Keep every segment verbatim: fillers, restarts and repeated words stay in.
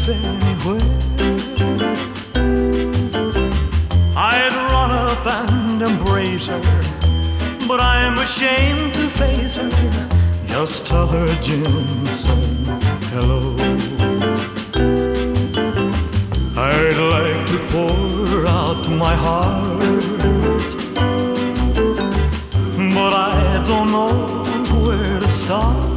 anywhere. I'd run up and embrace her, but I'm ashamed to face her. Just tell her, Jimson, hello. I'd like to pour out my heart, but I don't know where to start.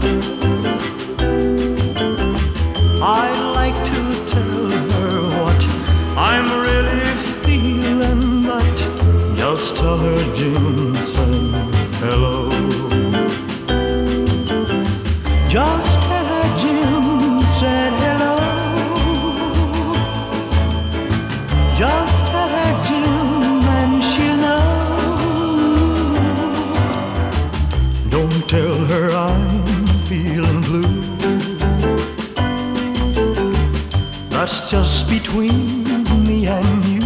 I'd like to tell her what I'm really feeling, but just tell her, Jimson, hello. Just tell her Jim said hello. Just tell her Jim and she'll know. Don't tell her I'm feeling blue. That's just between me and you.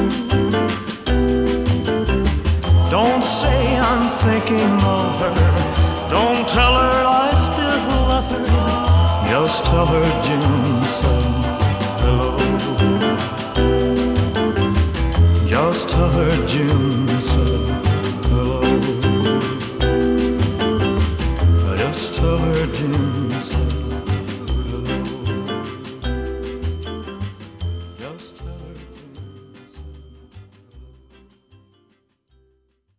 Don't say I'm thinking of her. Don't tell her I still love her. Just tell her Jimson, hello. Just tell her Jim